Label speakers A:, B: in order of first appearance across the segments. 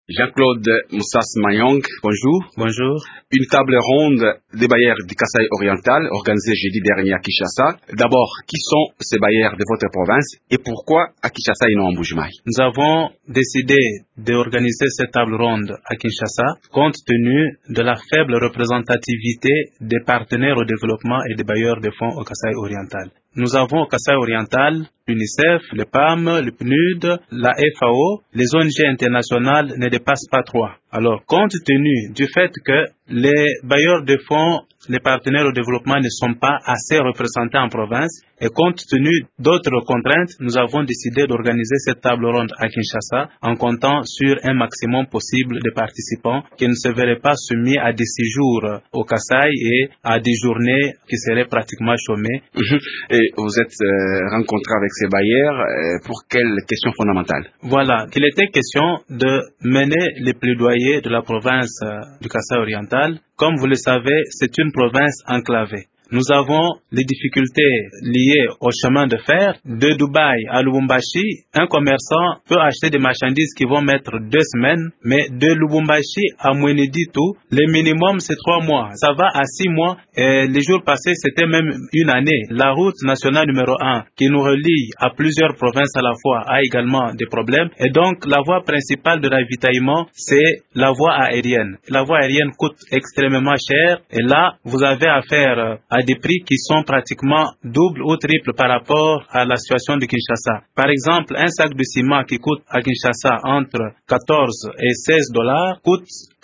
A: Jean-Claude Moussas Mayong, bonjour.
B: Bonjour.
A: Une table ronde des bailleurs du Kasaï oriental organisée jeudi dernier à Kinshasa. D'abord, qui sont ces bailleurs de votre province et pourquoi à Kinshasa et non en Mbuji-Mayi?
B: Nous avons décidé d'organiser cette table ronde à Kinshasa compte tenu de la faible représentativité des partenaires au développement et des bailleurs de fonds au Kasaï oriental. Nous avons au Kasaï oriental l'UNICEF, le PAM, le PNUD, la FAO, les ONG internationales ne dépassent pas 3. Alors, compte tenu du fait que les bailleurs de fonds, les partenaires au développement ne sont pas assez représentés en province et compte tenu d'autres contraintes, nous avons décidé d'organiser cette table ronde à Kinshasa en comptant sur un maximum possible de participants qui ne se verraient pas soumis à des séjours au Kasaï et à des journées qui seraient pratiquement chômées.
A: Et vous êtes rencontré avec ces bailleurs pour quelles questions fondamentales?
B: Voilà, qu'il était question de mener les plaidoyers de la province du Kasaï oriental. Comme vous le savez, c'est une province enclavée. Nous avons les difficultés liées au chemin de fer. De Dubaï à Lubumbashi, un commerçant peut acheter des marchandises qui vont mettre 2 semaines, mais de Lubumbashi à Mweneditu, le minimum c'est 3 mois. Ça va à 6 mois et les jours passés c'était même une année. La route nationale numéro 1 qui nous relie à plusieurs provinces à la fois a également des problèmes et donc la voie principale de ravitaillement c'est la voie aérienne. La voie aérienne coûte extrêmement cher et là vous avez affaire à des prix qui sont pratiquement double ou triple par rapport à la situation de Kinshasa. Par exemple, un sac de ciment qui coûte à Kinshasa entre 14 et 16 dollars coûte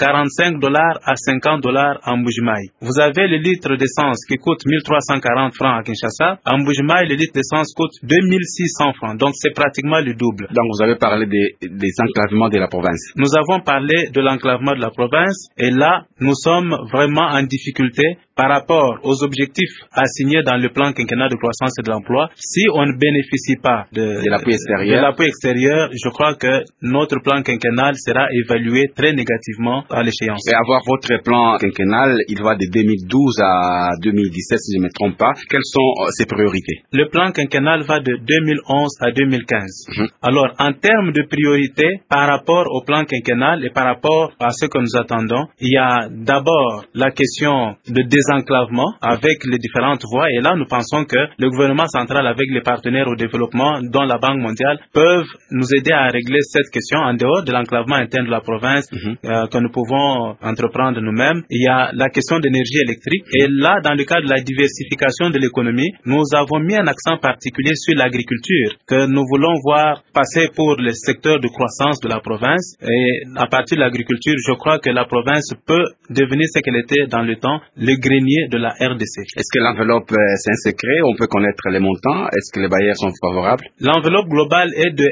B: 45 dollars à 50 dollars en Mbuji-Mayi. Vous avez le litre d'essence qui coûte 1340 francs à Kinshasa. En Mbuji-Mayi, le litre d'essence coûte 2600 francs. Donc, c'est pratiquement le double.
A: Donc, vous avez parlé des enclavements de la province.
B: Nous avons parlé de l'enclavement de la province et là, nous sommes vraiment en difficulté par rapport aux objectifs assignés dans le plan quinquennal de croissance et de l'emploi. Si on ne bénéficie pas de l'appui extérieur, je crois que notre plan quinquennal sera évalué très négativement à l'échéance.
A: Et avoir votre plan quinquennal, il va de 2012 à 2017, si je ne me trompe pas. Quelles sont ses priorités?
B: Le plan quinquennal va de 2011 à 2015. Alors, en termes de priorité, par rapport au plan quinquennal et par rapport à ce que nous attendons, il y a d'abord la question de désenclavement avec les différentes voies. Et là, nous pensons que le gouvernement central avec les partenaires au développement, dont la Banque mondiale, peuvent nous aider à régler cette question en dehors de l'enclavement interne de la province que nous pouvons entreprendre nous-mêmes. Il y a la question d'énergie électrique. Et là, dans le cadre de la diversification de l'économie, nous avons mis un accent particulier sur l'agriculture que nous voulons voir passer pour le secteur de croissance de la province. Et à partir de l'agriculture, je crois que la province peut devenir ce qu'elle était dans le temps, le grenier de la RDC.
A: Est-ce que l'enveloppe, c'est un secret? On peut connaître les montants? Est-ce que les bailleurs sont favorables?
B: L'enveloppe globale est de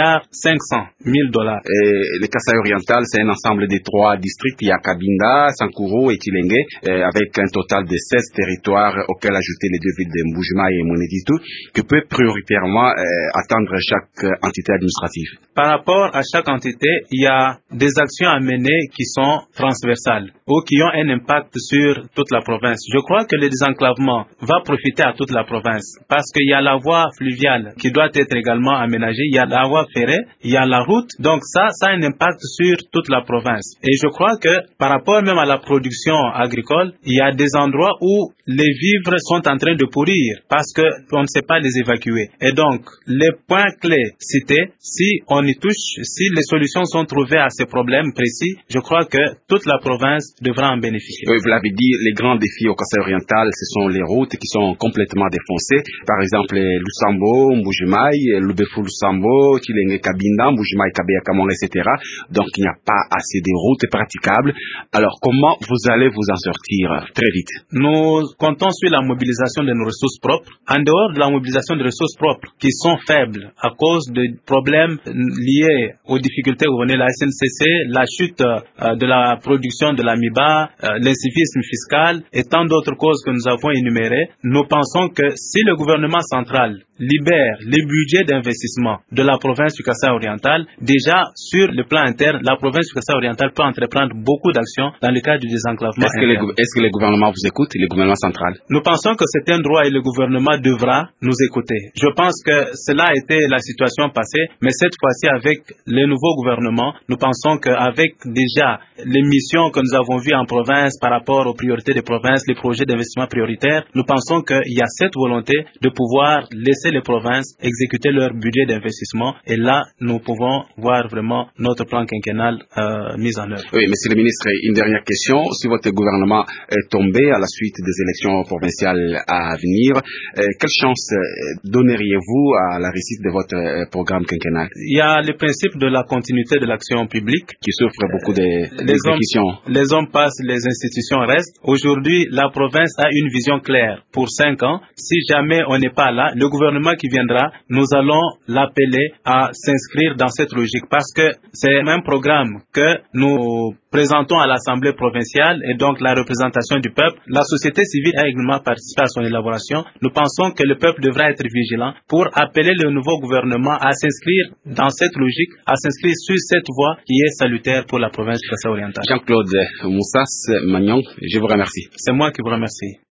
B: 1,5 milliard.
A: Et le Kasaï oriental, c'est un ensemble de 3 districts. Il y a Kabinda, Sankuru et Tilenge, avec un total de 16 territoires auxquels ajouter les 2 villes de Mbuji-Mayi et Mweneditu, que peut prioritairement attendre chaque entité administrative.
B: Par rapport à chaque entité, il y a des actions à mener qui sont transversales ou qui ont un impact sur toute la province. Je crois que le désenclavement va profiter à toute la province parce qu'il y a la voie fluviale qui doit être également aménagée, il y a la voie ferrée, il y a la route, donc ça a un impact sur toute la province. Et je crois que par rapport même à la production agricole, il y a des endroits où les vivres sont en train de pourrir parce qu'on ne sait pas les évacuer. Et donc, les points clés cités, si on y touche, si les solutions sont trouvées à ces problèmes précis, je crois que toute la province devra en bénéficier.
A: Oui, vous l'avez dit, les grands défis au Kasaï oriental, ce sont les routes qui sont complètement défoncées. Par exemple, Lusambo, Mbuji-Mayi, Lubefu Lusambo, Tilenge Kabinda, Mbuji-Mayi Kabeya Kamon, etc. Donc, il n'y a pas assez de routes praticables. Alors, comment vous allez vous en sortir très vite?
B: Nous comptons sur la mobilisation de nos ressources propres. En dehors de la mobilisation de ressources propres qui sont faibles à cause de problèmes liés aux difficultés où on est la SNCC, la chute de la production de l'amiba, l'incivisme fiscal et tant d'autres causes que nous avons énumérées, nous pensons que si le gouvernement central libère les budgets d'investissement de la province du Kasaï oriental, déjà sur le plan interne, la province du Kasaï oriental peut entreprendre beaucoup d'actions dans le cadre du désenclavement interne.
A: Est-ce que le gouvernement vous écoute, le gouvernement central?
B: Nous pensons que c'est un droit et le gouvernement devra nous écouter. Je pense que cela a été la situation passée, mais cette fois-ci avec le nouveau gouvernement, nous pensons qu'avec déjà les missions que nous avons vues en province par rapport aux priorités des provinces, les projets d'investissement prioritaires, nous pensons qu'il y a cette volonté de pouvoir laisser les provinces exécuter leur budget d'investissement et là, nous pouvons voir vraiment notre plan quinquennal mis en œuvre.
A: Oui, monsieur le ministre, une dernière question. Si votre gouvernement est tombé à la suite des élections provinciales à venir, quelle chance donneriez-vous à la réussite de votre programme quinquennal?
B: Il y a le principe de la continuité de l'action publique
A: qui souffre beaucoup d'exécutions.
B: Les hommes passent, les institutions restent. Aujourd'hui, la province a une vision claire pour 5 ans. Si jamais on n'est pas là, le gouvernement qui viendra, nous allons l'appeler à s'inscrire dans cette logique parce que c'est un programme que nous présentons à l'Assemblée provinciale et donc la représentation du peuple. La société civile a également participé à son élaboration. Nous pensons que le peuple devra être vigilant pour appeler le nouveau gouvernement à s'inscrire dans cette logique, à s'inscrire sur cette voie qui est salutaire pour la province du Kasaï oriental.
A: Jean-Claude Moussas Magnon, je vous remercie.
B: C'est moi qui vous remercie.